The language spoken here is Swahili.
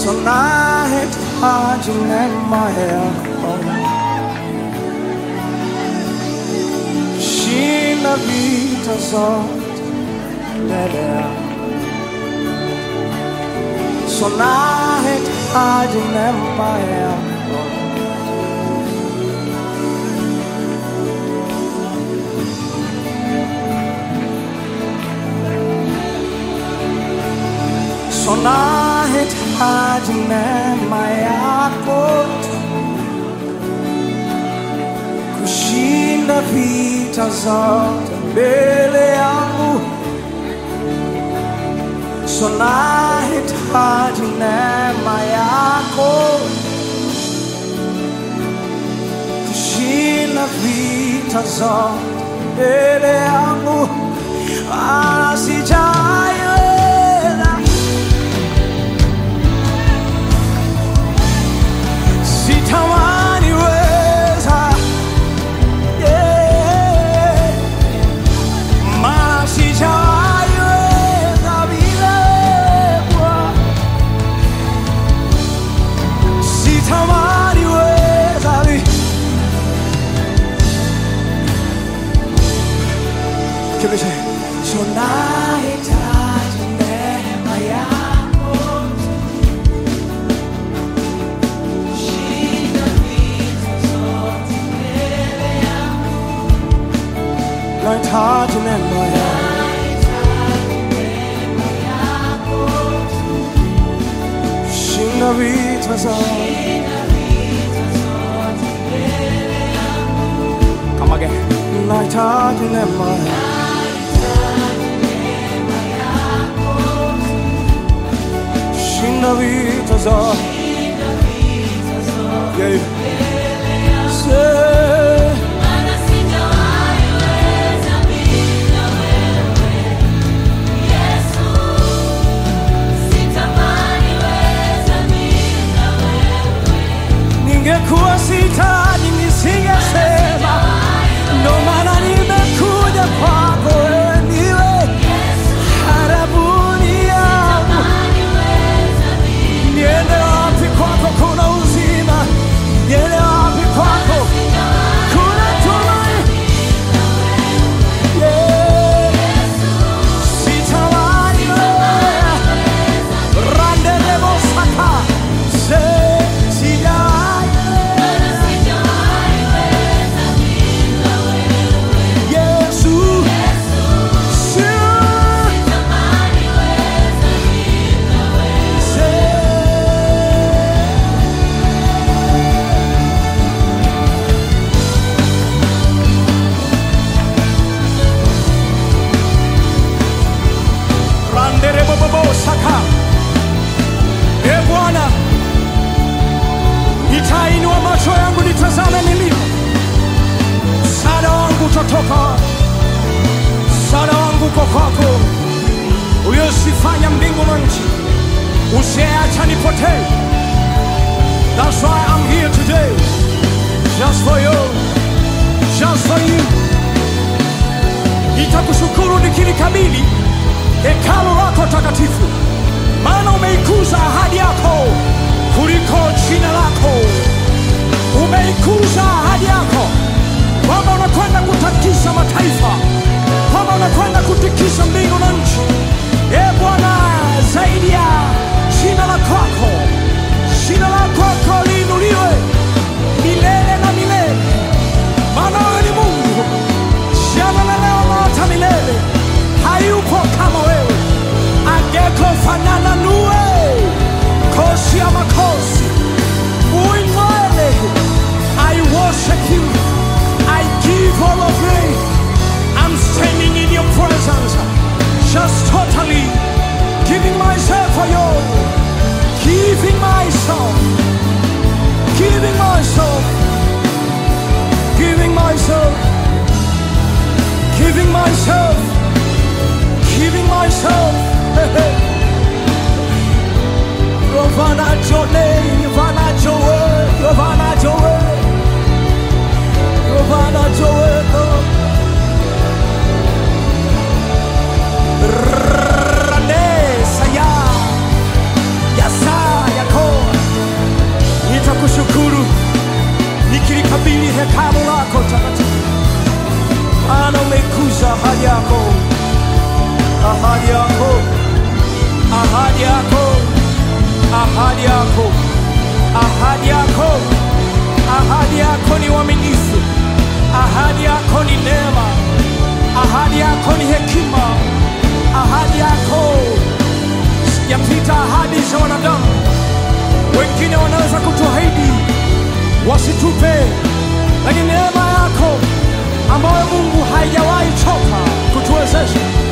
So nahitaji neema yako, shinda vita zote mbele yangu. So nahitaji neema yako, so nahitaji neema yako kushinda vita zote mbele yangu. So nahitaji neema yako kushinda vita zote mbele yangu. Sijaiweza, sitamani weza, maana sijaiweza bila wewe. Sitamani weza, kibishe. So nahitaji neema yako, shinda vita zote mbele yangu. Nahitaji neema yako, shinda vita zote mbele yangu. Come again. Nahitaji neema yako, shinda vita zote. Yeah. Maana sijaiweza bila wewe, Yesu. Sitamani weza bila wewe. Ningekuwa sitaji nisingesema, ndo maana nimekuja kwako wewe ndiwe harabuni yangu. Niende wapi kwako kuna uzima, niende wapi kwako kuna tumaini. Yeah. Sitamani wewe, randerebo saka, Yesu. Bwana, nitainua macho yangu nitazame milima. Msaada wangu utatoka, msaada wangu uko kwako, uliosifanya mbingu na nchi, usiacha nipotee. That's why I'm here today, just for you, just for you. Nitakushukuru nikilikabili hekalu lako takatifu, maana umeikuza ahadi yako kuliko jina lako. Umeikuza ahadi yako kwamba unakwenda kutakisa mataifa, kwamba unakwenda kutikisa mbingu na nchi. Bwana, zaidi ya jina la kwako, jina la kwako liinuliwe milele na milele, maana wewe ni Mungu jana na leo na hata milele. Hayupo kama wewe, angeko fanana nuwe, kosi ya makosi uinwele. I worship you, I give all of me. I'm standing in your presence, just totally giving myself for you, giving myself, giving myself, giving myself, giving myself, giving myself. Rovana Jone, Rovana Joe, Rovana Joe, Rovana Joe. Rane Saya, Yasa Yako. yako. Ahadi yako ni uaminifu. Ahadi yako ni neema. Ahadi yako ni hekima. Ahadi yako yapita ahadi za wanadamu. Wengine wanaweza kutuahidi wasitupe, lakini neema yako ambayo Mungu haijawahi choka kutuwezesha